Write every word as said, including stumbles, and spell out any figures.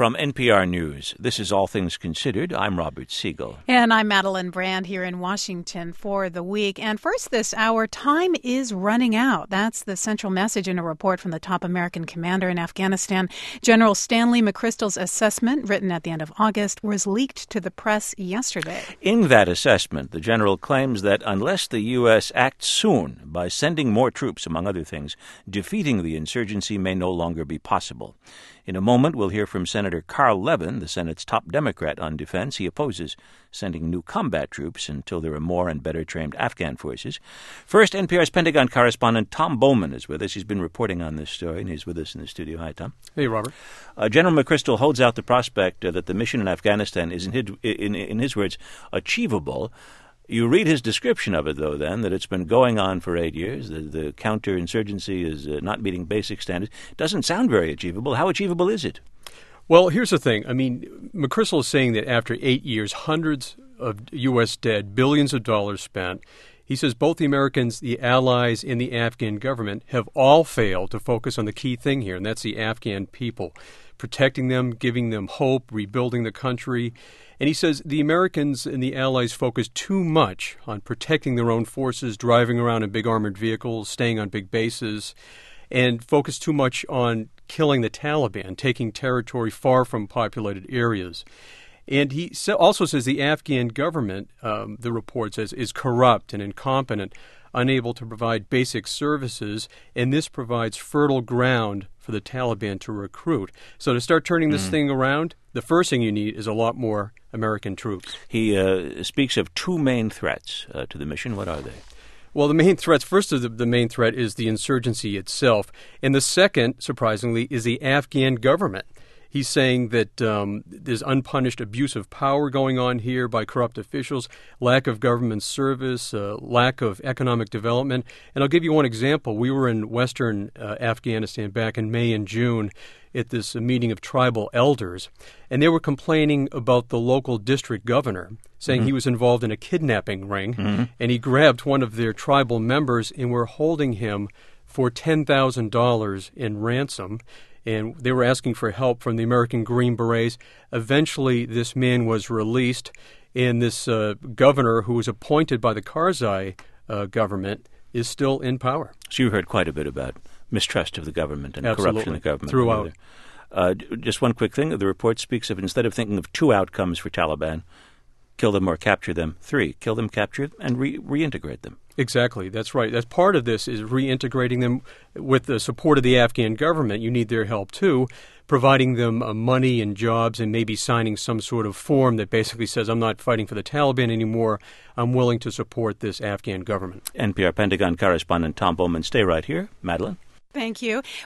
From N P R News, this is All Things Considered. I'm Robert Siegel. And I'm Madeline Brand here in Washington for the week. And first this hour, time is running out. That's the central message in a report from the top American commander in Afghanistan. General Stanley McChrystal's assessment, written at the end of August, was leaked to the press yesterday. In that assessment, the general claims that unless the U S acts soon by sending more troops, among other things, defeating the insurgency may no longer be possible. In a moment, we'll hear from Senator Carl Levin, the Senate's top Democrat on defense. He opposes sending new combat troops until there are more and better trained Afghan forces. First, N P R's Pentagon correspondent Tom Bowman is with us. He's been reporting on this story, and he's with us in the studio. Hi, Tom. Hey, Robert. Uh, General McChrystal holds out the prospect uh, that the mission in Afghanistan is, in his, in, in his words, achievable. You read his description of it, though, then, that it's been going on for eight years. The, the counterinsurgency is uh, not meeting basic standards. Doesn't sound very achievable. How achievable is it? Well, here's the thing. I mean, McChrystal is saying that after eight years, hundreds of U S dead, billions of dollars spent. He says both the Americans, the allies, and the Afghan government have all failed to focus on the key thing here, and that's the Afghan people, protecting them, giving them hope, rebuilding the country. And he says the Americans and the allies focus too much on protecting their own forces, driving around in big armored vehicles, staying on big bases, and focus too much on killing the Taliban, taking territory far from populated areas. And he also says the Afghan government, um, the report says, is corrupt and incompetent, unable to provide basic services, and this provides fertile ground for the Taliban to recruit. So to start turning this mm. thing around, the first thing you need is a lot more American troops. He uh, speaks of two main threats uh, to the mission. What are they? Well, the main threats, first of the, the main threat is the insurgency itself. And the second, surprisingly, is the Afghan government. He's saying that um, there's unpunished abuse of power going on here by corrupt officials, lack of government service, uh, lack of economic development. And I'll give you one example. We were in western uh, Afghanistan back in May and June at this uh, meeting of tribal elders, and they were complaining about the local district governor, saying mm-hmm. he was involved in a kidnapping ring, mm-hmm. and he grabbed one of their tribal members and were holding him for ten thousand dollars in ransom. And they were asking for help from the American Green Berets. Eventually, this man was released, and this uh, governor, who was appointed by the Karzai uh, government, is still in power. So you heard quite a bit about mistrust of the government and Absolutely. corruption of the government. Throughout. Uh, just one quick thing. The report speaks of, instead of thinking of two outcomes for Taliban, kill them or capture them, three, kill them, capture them, and re- reintegrate them. Exactly. That's right. That's part of this is reintegrating them with the support of the Afghan government. You need their help, too, providing them uh, money and jobs and maybe signing some sort of form that basically says, I'm not fighting for the Taliban anymore. I'm willing to support this Afghan government. N P R Pentagon correspondent Tom Bowman, stay right here. Madeline? Thank you.